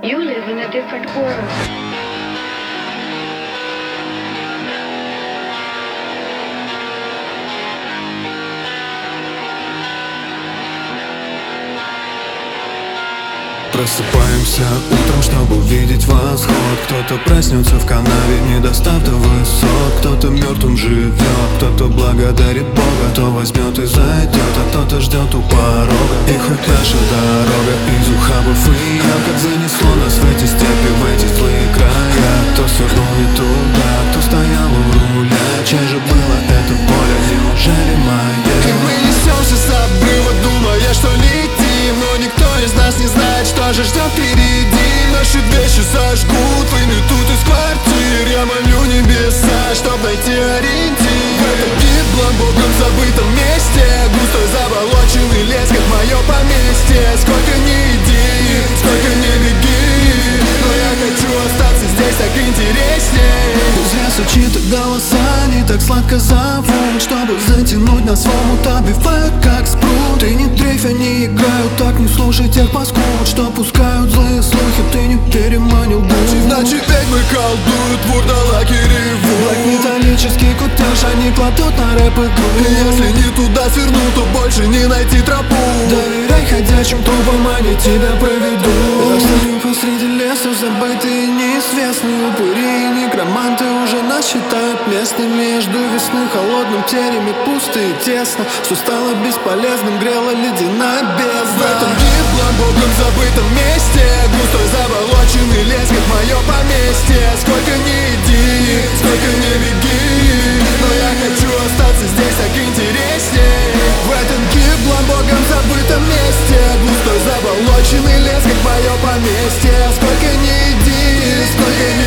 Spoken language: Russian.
You live in a different world. Просыпаемся утром, чтобы увидеть восход. Кто-то проснется в канаве, не достав до высот. Кто-то мертвым живет, кто-то благодарит Бога. Кто возьмет и зайдет, а кто-то ждет у порога. И хоть наша дорога из ухабов и ям, как занесло нас в эти степи, в эти злые края. Кто свернул не туда, кто стоял у руля. Чье же было это поле, неужели мое? И мы несемся с обрыва, думая, что летим, но никто из нас не знает, что же ждет впереди. Наши вещи сожгут, выметут из квартир. Я молю небеса, чтоб найти ориентир. В этом гиблом, богом забытом месте, густой заболоченный лес, как мое поместье. Сколько ни иди, сколько ни беги, но я хочу остаться здесь, так интереснее. Друзья с чьи-то голоса не так сладко зовут, чтобы затянуть нас в омут, обивают как спрут. Ты не дрейфь, они играют, так не слушай тех паскуд, что пускают злые слухи, ты не переманил дух. Значит ведьмы колдуют, вурдалаки ревут. Как металлический кутеж они кладут на рэп игру. Если не туда сверну, то больше не найти тропу. Доверяй ходячим трупам, они тебя проведут. Я стою посреди леса, забытые неизвестные упыри. Некроманты уже нас считают местными. Между весны холодным теремит пусто и тесно. Что стало бесполезным, грела ледяная бездна. В этом гиблом, богом забытом месте, густой заболоченный лес, как мое поместье. Сколько ни иди, сколько ни беги, но я хочу остаться здесь, так интереснее. В этом гиблом, богом забытом месте, густой заболоченный лес, как мое поместье. Сколько ни иди, сколько ни